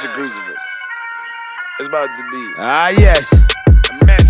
Get your crucifix. It's about to be. Yes. A mess.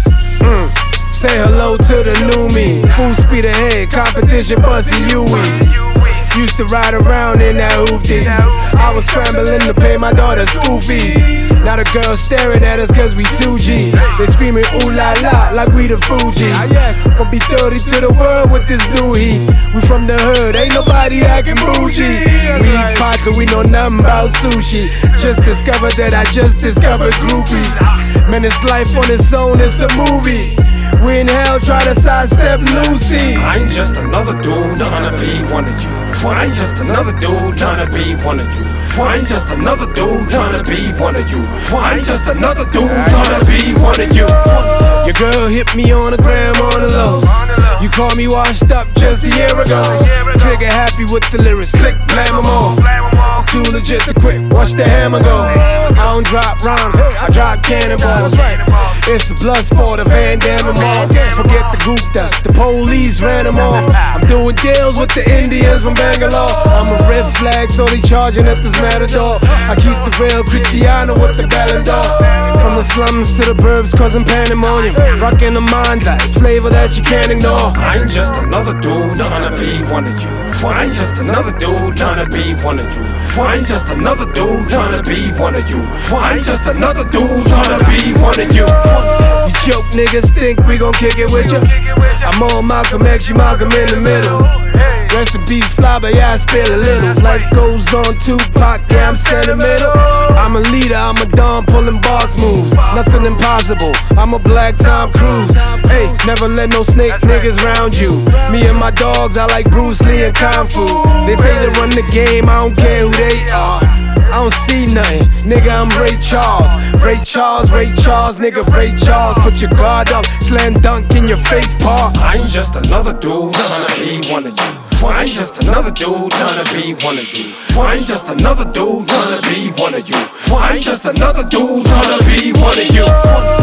Say hello to the new me. Full speed ahead, competition busting U-Wees. Used to ride around in that hoopty. I was scrambling to pay my daughter's school fees. Now the girls staring at us cause we 2G. They screaming ooh la la like we the Fugees. From B30 to the world with this new heat. We from the hood, ain't nobody acting bougie. We East Parker, we know nothing about sushi. Just discovered that I just discovered groupies. Man, it's life on its own, it's a movie. We in hell try to sidestep Lucy. I ain't just another dude tryna be one of you. I ain't just another dude tryna be one of you. I ain't just another dude tryna be one of you. I ain't just another dude tryna be one of you. Your girl hit me on the gram on the low. You called me washed up just a year ago. Trigger happy with the lyrics, slick, blam them all. I'm too legit to quit, watch the hammer go. I don't drop rhymes, I drop cannonballs. It's a blood sport, a Van Damme and all. Forget the group dust, the police ran them off. I'm doing deals with the Indians from Bangalore. I'm a red flag, so they charging at this matador. I keeps it real, Cristiano with the Ballon d'Or. From the slums to the burbs, causing pandemonium. Rocking the mind, it's flavor that you can't ignore. I ain't just another dude tryna be one of you. I ain't just another dude tryna be one of you. I ain't just another dude tryna be one of you. I ain't just another dude tryna be one of you. You joke niggas think we gon' kick it with ya. I'm on Malcolm X, you Malcolm in the middle. Rest in peace, fly, but yeah, I spill a little. Life goes on, Tupac, yeah, I'm sentimental. I'm a leader, I'm a don, pulling boss moves. Nothing impossible, I'm a black Tom Cruise. Hey, never let no snake niggas round you. Me and my dogs, I like Bruce Lee and Kung Fu. They say they run the game, I don't care who they are. I don't see nothing, nigga, I'm Ray Charles. Ray Charles, nigga, Ray Charles. Put your guard up, slam dunk in your face, paw. I ain't just another dude tryna be one of you. I ain't just another dude tryna be one of you. I ain't just another dude tryna be one of you. I ain't just another dude tryna be one of you.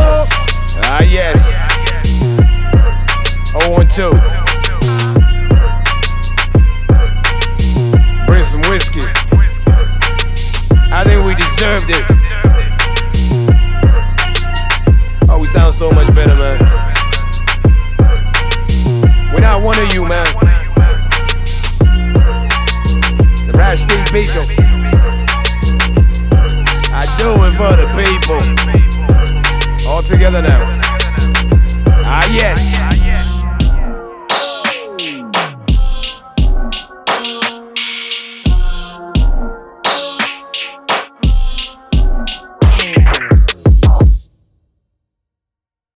Yes. 0-2. Bring some whiskey. I think we deserved it. Oh, we sound so much better, man. We're not one of you, man. The Rap State Beacon. I do it for the people. All together now. Yes.